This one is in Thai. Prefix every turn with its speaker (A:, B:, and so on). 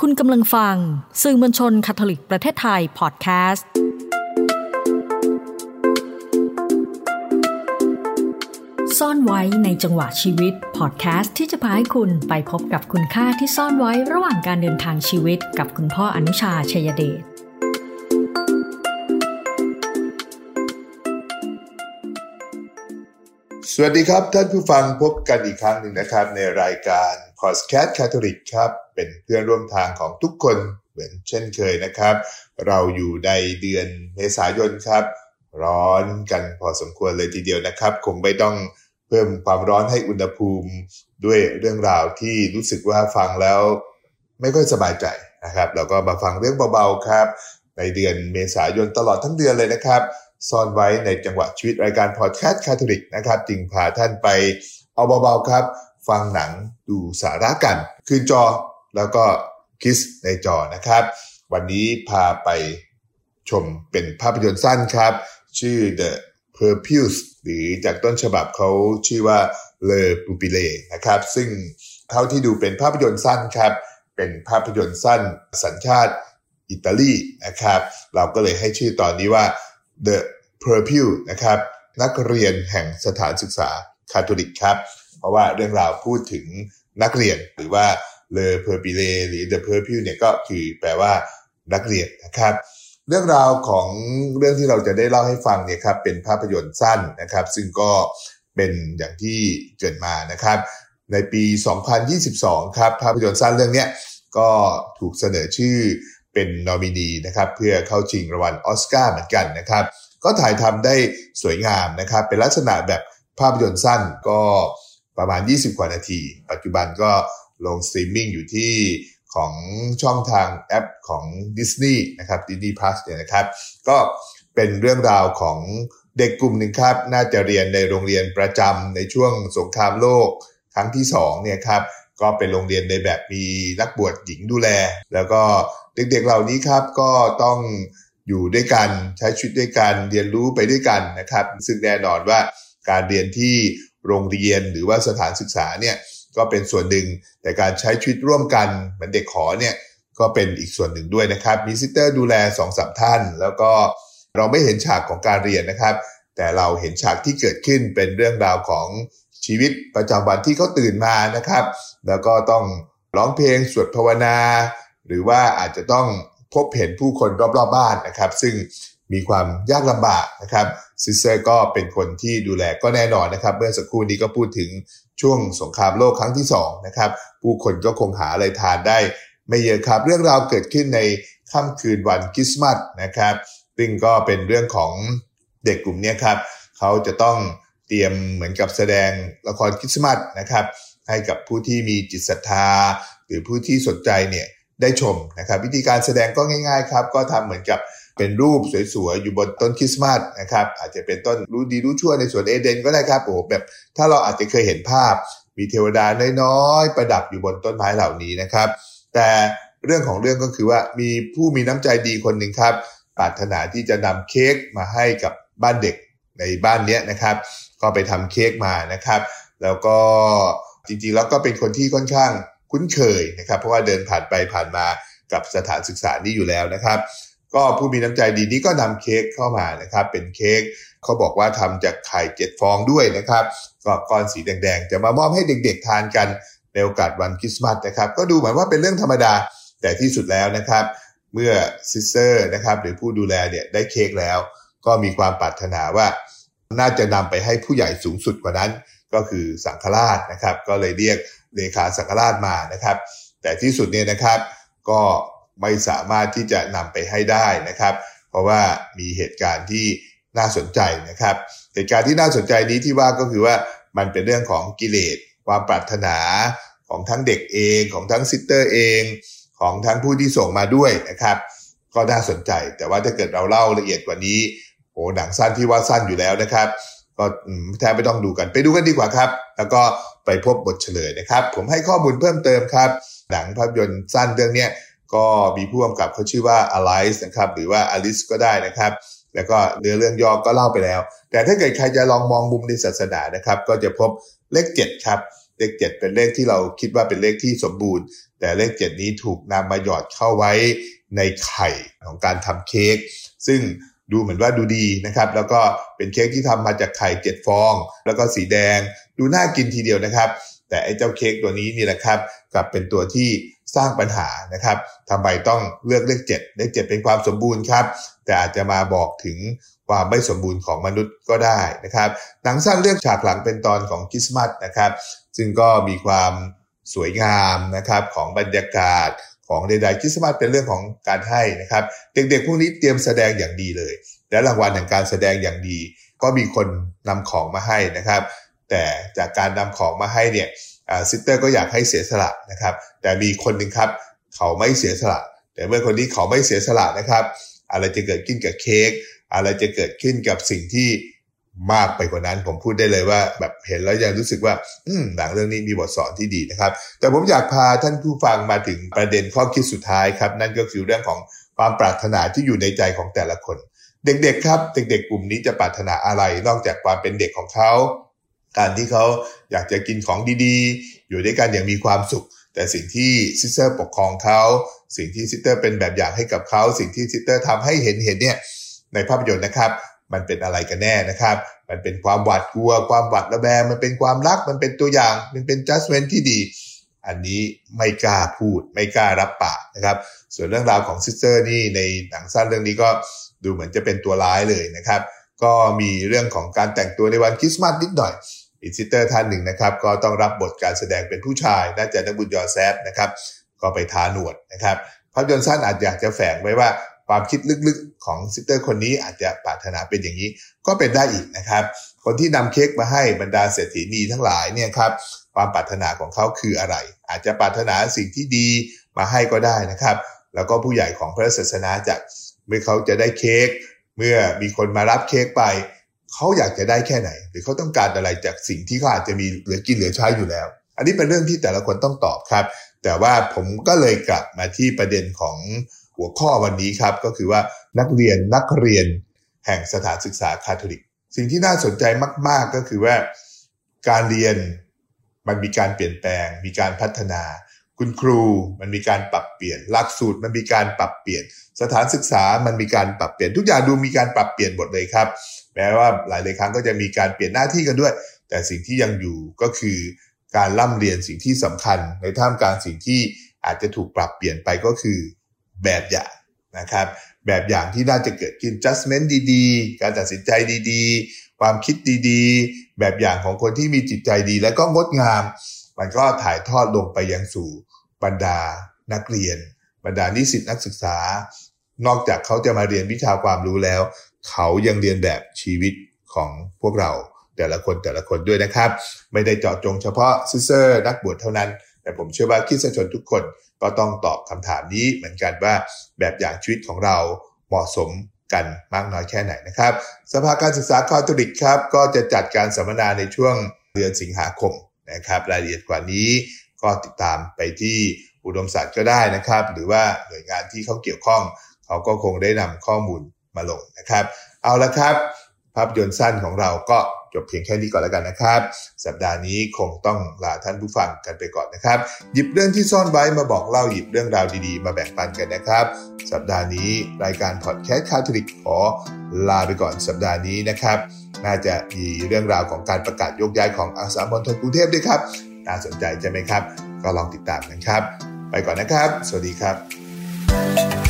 A: คุณกำลังฟังสื่อมวลชนคาทอลิกประเทศไทยพอดแคสต์ซ่อนไว้ในจังหวะชีวิตพอดแคสต์ที่จะพาให้คุณไปพบกับคุณค่าที่ซ่อนไว้ระหว่างการเดินทางชีวิตกับคุณพ่ออนุชา ชัยเดช
B: สวัสดีครับท่านผู้ฟังพบกันอีกครั้งหนึ่งนะครับในรายการพอดแคสต์คาทอลิกครับเป็นเพื่อนร่วมทางของทุกคนเหมือนเช่นเคยนะครับเราอยู่ในเดือนเมษายนครับร้อนกันพอสมควรเลยทีเดียวนะครับคงไม่ต้องเพิ่มความร้อนให้อุณหภูมิด้วยเรื่องราวที่รู้สึกว่าฟังแล้วไม่ค่อยสบายใจนะครับเราก็มาฟังเรื่องเบาๆครับในเดือนเมษายนตลอดทั้งเดือนเลยนะครับซ่อนไว้ในจังหวะชีวิตรายการพอดแคสต์คาทอลิกนะครับจึงพาท่านไปเอาเบาๆครับฟังหนังดูสาระกันคืนจอแล้วก็คิสในจอนะครับวันนี้พาไปชมเป็นภาพยนตร์สั้นครับชื่อ The Pupils หรือจากต้นฉบับเขาชื่อว่า Le Pupille นะครับซึ่งเท่าที่ดูเป็นภาพยนตร์สั้นครับเป็นภาพยนตร์สั้นสัญชาติอิตาลีนะครับเราก็เลยให้ชื่อตอนนี้ว่า The Pupil นะครับนักเรียนแห่งสถานศึกษาคาทอลิกครับเพราะว่าเรื่องราวพูดถึงนักเรียนหรือว่า Le Pupille หรือ The Pupil เนี่ยก็คือแปลว่านักเรียนนะครับเรื่องราวของเรื่องที่เราจะได้เล่าให้ฟังเนี่ยครับเป็นภาพยนตร์สั้นนะครับซึ่งก็เป็นอย่างที่เกิดมานะครับในปี 2022 ครับภาพยนตร์สั้นเรื่องนี้ก็ถูกเสนอชื่อเป็นนอมินีนะครับเพื่อเข้าชิงรางวัลออสการ์เหมือนกันนะครับก็ถ่ายทำได้สวยงามนะครับเป็นลักษณะแบบภาพยนตร์สั้นก็ประมาณ20กว่านาทีปัจจุบันก็ลงสตรีมมิ่งอยู่ที่ของช่องทางแอปของ Disney นะครับ Disney Plus เนี่ยนะครับก็เป็นเรื่องราวของเด็กกลุ่มหนึ่งครับน่าจะเรียนในโรงเรียนประจำในช่วงสงครามโลกครั้งที่2เนี่ยครับก็เป็นโรงเรียนในแบบมีนักบวชหญิงดูแลแล้วก็เด็กๆเหล่านี้ครับก็ต้องอยู่ด้วยกันใช้ชีวิตด้วยกันเรียนรู้ไปด้วยกันนะครับซึ่งแน่นอนว่าการเรียนที่โรงเรียนหรือว่าสถานศึกษาเนี่ยก็เป็นส่วนหนึ่งแต่การใช้ชีวิตร่วมกันเหมือนเด็กขอเนี่ยก็เป็นอีกส่วนหนึ่งด้วยนะครับมีซิสเตอร์ดูแล 2-3 ท่านแล้วก็เราไม่เห็นฉากของการเรียนนะครับแต่เราเห็นฉากที่เกิดขึ้นเป็นเรื่องราวของชีวิตประจำวันที่เขาตื่นมานะครับแล้วก็ต้องร้องเพลงสวดภาวนาหรือว่าอาจจะต้องพบเห็นผู้คนรอบๆบ้านนะครับซึ่งมีความยากลำบากนะครับซิสเตอร์ก็เป็นคนที่ดูแลก็แน่นอนนะครับเมื่อสักครู่นี้ก็พูดถึงช่วงสงครามโลกครั้งที่2นะครับผู้คนก็คงหาอะไรทานได้ไม่เยอะครับเรื่องราวเกิดขึ้นในค่ำคืนวันคริสต์มาสนะครับซึ่งก็เป็นเรื่องของเด็กกลุ่มนี้ครับเขาจะต้องเตรียมเหมือนกับแสดงละครคริสต์มาสนะครับให้กับผู้ที่มีจิตศรัทธาหรือผู้ที่สนใจเนี่ยได้ชมนะครับวิธีการแสดงก็ง่ายๆครับก็ทำเหมือนกับเป็นรูปสวยๆอยู่บนต้นคริสต์มาสนะครับอาจจะเป็นต้นรู้ดีรู้ชั่วในสวนเอเดนก็ได้ครับโอ้แบบถ้าเราอาจจะเคยเห็นภาพมีเทวดาน้อยๆประดับอยู่บนต้นไม้เหล่านี้นะครับแต่เรื่องของเรื่องก็คือว่ามีผู้มีน้ำใจดีคนหนึ่งครับปรารถนาที่จะนำเค้กมาให้กับบ้านเด็กในบ้านนี้นะครับก็ไปทำเค้กมานะครับแล้วก็จริงๆแล้วก็เป็นคนที่ค่อนข้างคุ้นเคยนะครับเพราะว่าเดินผ่านไปผ่านมากับสถานศึกษานี้อยู่แล้วนะครับก็ผู้มีน้ำใจดีนี้ก็นำเค้กเข้ามานะครับเป็นเค้กเขาบอกว่าทำจากไข่7ฟองด้วยนะครับก็ก้อนสีแดงๆจะมามอบให้เด็กๆทานกันในโอกาสวันคริสต์มาสนะครับก็ดูเหมือนว่าเป็นเรื่องธรรมดาแต่ที่สุดแล้วนะครับเมื่อซิสเตอร์นะครับหรือผู้ดูแลเนี่ยได้เค้กแล้วก็มีความปรารถนาว่าน่าจะนำไปให้ผู้ใหญ่สูงสุดกว่านั้นก็คือสังฆราชนะครับก็เลยเรียกเลขาสังฆราชมานะครับแต่ที่สุดเนี่ยนะครับก็ไม่สามารถที่จะนำไปให้ได้นะครับเพราะว่ามีเหตุการณ์ที่น่าสนใจนะครับเหตุการณ์ที่น่าสนใจนี้ที่ว่าก็คือว่ามันเป็นเรื่องของกิเลสความปรารถนาของทั้งเด็กเองของทั้งซิสเตอร์เองของทั้งผู้ที่ส่งมาด้วยนะครับก็น่าสนใจแต่ว่าถ้าเกิดเราเล่าละเอียดกว่านี้โอ้หนังสั้นที่ว่าสั้นอยู่แล้วนะครับก็แทบไม่ต้องดูกันไปดูกันดีกว่าครับแล้วก็ไปพบบทเฉลยนะครับผมให้ข้อมูลเพิ่มเติมครับหนังภาพยนตร์สั้นเรื่องนี้ก็มีผู้กำกับเขาชื่อว่า Alice นะครับหรือว่า Alice ก็ได้นะครับแล้วก็เรื่องย่อก็เล่าไปแล้วแต่ถ้าเกิดใครจะลองมองมุมในศาสนานะครับก็จะพบเลข7ครับเลข7เป็นเลขที่เราคิดว่าเป็นเลขที่สมบูรณ์แต่เลข7นี้ถูกนำมาหยอดเข้าไว้ในไข่ของการทำเค้กซึ่งดูเหมือนว่าดูดีนะครับแล้วก็เป็นเค้กที่ทำมาจากไข่7ฟองแล้วก็สีแดงดูน่ากินทีเดียวนะครับแต่ไอ้เจ้าเค้กตัวนี้นี่แหละครับกลับเป็นตัวที่สร้างปัญหานะครับทำไมต้องเลือกเลข7เลข7เป็นความสมบูรณ์ครับแต่อาจจะมาบอกถึงความไม่สมบูรณ์ของมนุษย์ก็ได้นะครับหนังสั้นเลือกฉากหลังเป็นตอนของคริสต์มาสนะครับซึ่งก็มีความสวยงามนะครับของบรรยากาศของใดๆคริสต์มาสเป็นเรื่องของการให้นะครับเด็กๆพวกนี้เตรียมแสดงอย่างดีเลยและรางวัลแห่งการแสดงอย่างดีก็มีคนนำของมาให้นะครับแต่จากการนำของมาให้เนี่ยซิสเตอร์ก็อยากให้เสียสละนะครับแต่มีคนหนึ่งครับเขาไม่เสียสละแต่เมื่อคนที่เขาไม่เสียสละนะครับอะไรจะเกิดขึ้นกับเค้กอะไรจะเกิดขึ้นกับสิ่งที่มากไปกว่านั้นผมพูดได้เลยว่าแบบเห็นแล้วยังรู้สึกว่าหนังเรื่องนี้มีบทสอนที่ดีนะครับแต่ผมอยากพาท่านผู้ฟังมาถึงประเด็นข้อคิดสุดท้ายครับนั่นก็คือเรื่องของความปรารถนาที่อยู่ในใจของแต่ละคนเด็กๆครับเด็กๆกลุ่มนี้จะปรารถนาอะไรนอกจากความเป็นเด็กของเขาการที่เขาอยากจะกินของดีๆอยู่ด้วยกันอย่างมีความสุขแต่สิ่งที่ซิสเตอร์ปกครองเขาสิ่งที่ซิสเตอร์เป็นแบบอย่างให้กับเขาสิ่งที่ซิสเตอร์ทำให้เห็นเนี่ยในภาพยนตร์นะครับมันเป็นอะไรกันแน่นะครับมันเป็นความหวาดกลัวความหวาดระแวงมันเป็นความรักมันเป็นตัวอย่างมันเป็น judgment ที่ดีอันนี้ไม่กล้าพูดไม่กล้ารับปากนะครับส่วนเรื่องราวของซิสเตอร์นี่ในหนังสั้นเรื่องนี้ก็ดูเหมือนจะเป็นตัวร้ายเลยนะครับก็มีเรื่องของการแต่งตัวในวันคริสต์มาสนิดหน่อยอีซิสเตอร์ท่านหนึ่งนะครับก็ต้องรับบทการแสดงเป็นผู้ชายน่าจะนักบุญยอแซฟนะครับก็ไปทาหนวดนะครับภาพยนตร์สั้นอาจอยากจะแฝงไว้ว่าความคิดลึกๆของซิสเตอร์คนนี้อาจจะปรารถนาเป็นอย่างนี้ก็เป็นได้อีกนะครับคนที่นำเค้กมาให้บรรดาเศรษฐีนีทั้งหลายเนี่ยครับความปรารถนาของเขาคืออะไรอาจจะปรารถนาสิ่งที่ดีมาให้ก็ได้นะครับแล้วก็ผู้ใหญ่ของพระศาสนาจักรเมื่อเขาจะได้เค้กเมื่อมีคนมารับเค้กไปเขาอยากจะได้แค่ไหนหรือเขาต้องการอะไรจากสิ่งที่เขาอาจจะมีเหลือกินเหลือใช้อยู่แล้วอันนี้เป็นเรื่องที่แต่ละคนต้องตอบครับแต่ว่าผมก็เลยกลับมาที่ประเด็นของหัวข้อวันนี้ครับก็คือว่านักเรียนแห่งสถานศึกษาคาทอลิกสิ่งที่น่าสนใจมากๆก็คือว่าการเรียนมันมีการเปลี่ยนแปลงมีการพัฒนาคุณครูมันมีการปรับเปลี่ยนหลักสูตรมันมีการปรับเปลี่ยนสถานศึกษามันมีการปรับเปลี่ยนทุกอย่างดูมีการปรับเปลี่ยนหมดเลยครับแม้ว่าหลายๆครั้งก็จะมีการเปลี่ยนหน้าที่กันด้วยแต่สิ่งที่ยังอยู่ก็คือการร่ำเรียนสิ่งที่สำคัญในท่ามกลางสิ่งที่อาจจะถูกปรับเปลี่ยนไปก็คือแบบอย่างนะครับแบบอย่างที่น่าจะเกิดขึ้น judgment ดีๆการตัดสินใจดีๆความคิดดีๆแบบอย่างของคนที่มีจิตใจดีและก็งดงามมันก็ถ่ายทอดลงไปยังสู่บรรดานักเรียนบรรดานิสิตนักศึกษานอกจากเขาจะมาเรียนวิชาความรู้แล้วเขายังเรียนแบบชีวิตของพวกเราแต่ละคนด้วยนะครับไม่ได้เจาะจงเฉพาะซิสเตอร์นักบวชเท่านั้นแต่ผมเชื่อว่าคริสตชนทุกคนก็ต้องตอบคำถามนี้เหมือนกันว่าแบบอย่างชีวิตของเราเหมาะสมกันมากน้อยแค่ไหนนะครับสภาการศึกษาคาทอลิกครับก็จะจัดการสัมมนาในช่วงเดือนสิงหาคมนะครับรายละเอียดกว่านี้ก็ติดตามไปที่อุดมศาสตร์ก็ได้นะครับหรือว่าหน่วยงานที่เขาเกี่ยวข้องเขาก็คงได้นำข้อมูลมาลงนะครับเอาละครับภาพยนตร์สั้นของเราก็จบเพียงแค่นี้ก่อนแล้วกันนะครับสัปดาห์นี้คงต้องลาท่านผู้ฟังกันไปก่อนนะครับหยิบเรื่องที่ซ่อนไว้มาบอกเล่าหยิบเรื่องราวดีๆมาแบ่งปันกันนะครับสัปดาห์นี้รายการพอดแคสต์คาทอลิกขอลาไปก่อนสัปดาห์นี้นะครับน่าจะมีเรื่องราวของการประกาศยกย้ายของอาสามณฑลกรุงเทพด้วยครับน่าสนใจใช่ไหมครับก็ลองติดตามกันครับไปก่อนนะครับสวัสดีครับ